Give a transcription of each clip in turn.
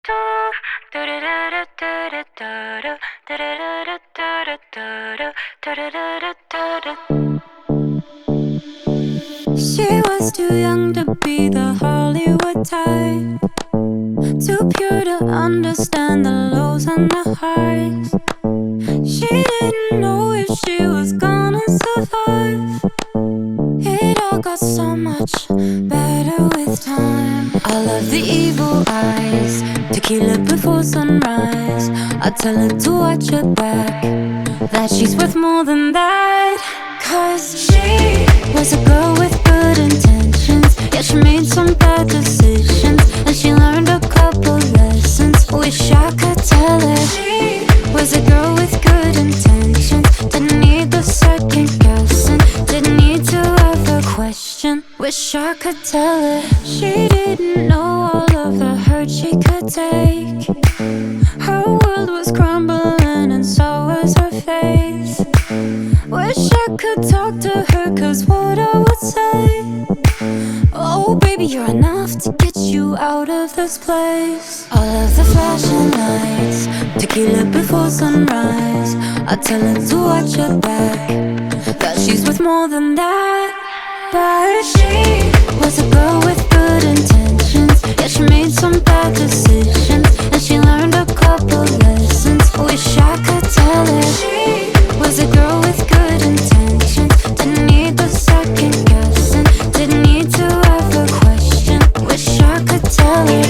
She was too young to be the Hollywood type, too pure to understand the lows and the highs. She didn't know if she was gonna survive. It all got so much better with time. I love the evil eyes, tequila before sunrise. I tell her to watch her back, that she's worth more than that. 'Cause she was a girl with good intentions, yeah, she made some bad decisions, and she learned a couple lessons. Wish I could tell her she was a girl with good intentions, didn't need the second guessing, didn't need to ever question. Wish I could tell her she didn't know all of the hurt she could take. Her world was crumbling and so was her faith. Wish I could talk to her, 'cause what I would say, oh baby, you're enough to get you out of this place. All of the flashing lights, tequila before sunrise. I tell her to watch her back, that she's worth more than that. But she was a girl with good intentions, yeah, she made some bad decisions, and she learned a couple lessons. Wish I could tell her she was a girl with good intentions, didn't need the second guessing, didn't need to ever question. Wish I could tell her.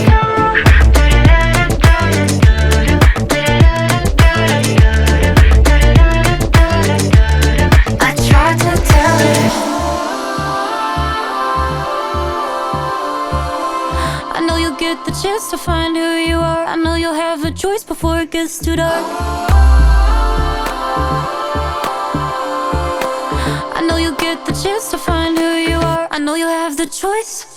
I tried to tell her. I know you'll get the chance to find who you are. I know you'll have a choice before it gets too dark. I know you'll get the chance to find who you are. I know you'll have the choice.